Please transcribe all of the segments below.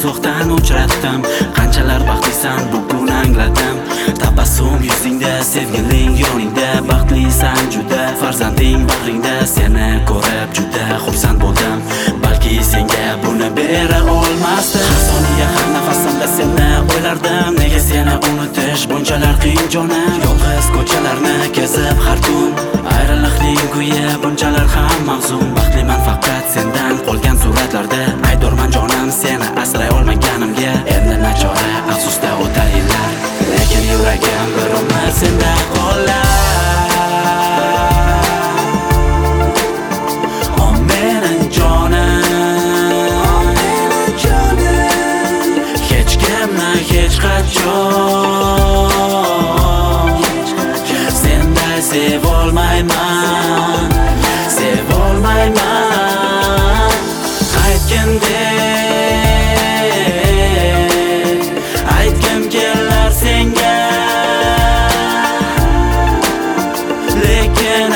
uzoqdan uchratdim. Qanchalar baxtlisan bugun angladim. Tabassum yuzingda, sevgiling yoningda, baxtlisan juda. Farzanding bag'ringda, seni ko'rib juda xursand bo'ldim. Balki senga buni bera olmasdim. Har soniya, har nafasimda seni o'ylardim. Nega seni unutish bunchalar qiyin jonim? Yolg'iz ko'chalarni kezib har kun, ayriliqning kuyi bunchalar ham mahzun. Baxtliman faqat sendan qolgan suratlarda. Aydorman jonim seni asray olmaganimga. Endi nachora afsusda o'tar yillar, lekin yuragim bir umr senda qolar. Hech qachon senday sevolmayman, sevolmayman. Aytgandek aytgim kelar senga, lekin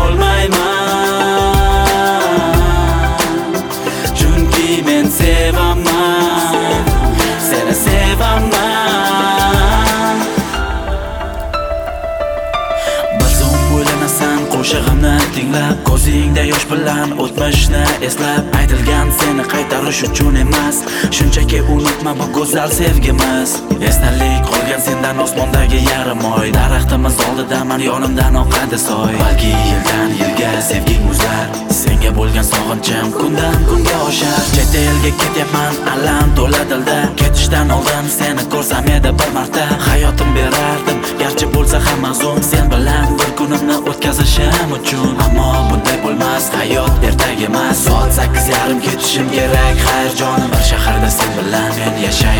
aytolmayman. Chunki men sevaman, seni sevaman. Bir zum o'ylanasan qo'shig'imni tinglab, ko'zingda yosh bilan o'tmishni eslab. Aytilgan seni qaytarish uchun emas, shunchaki unutma bu go'zal sevgimiz. Esnalik qolgan sendan osmondagi yarim oy, daraxtimiz oldida man yonimdan oqadi soy. Balki yildan yilga sevging muzlar, senga bo'lgan sog'inchim kundan kunga oshar. Chet elga ketyapman, alam to'la dilda. Ketishdan oldin seni ko'rsam edi bir marta, hayotim berardim garchi bo'lsa ham mahzun. Sen bilan bir kunimni o'tkazishim uchun, ammo bunday bo'lmas, hayot ertaga emas. Soat 8:30 ketishim kerak, xayr jonim. Bir shaharda sen bilan men yashayman.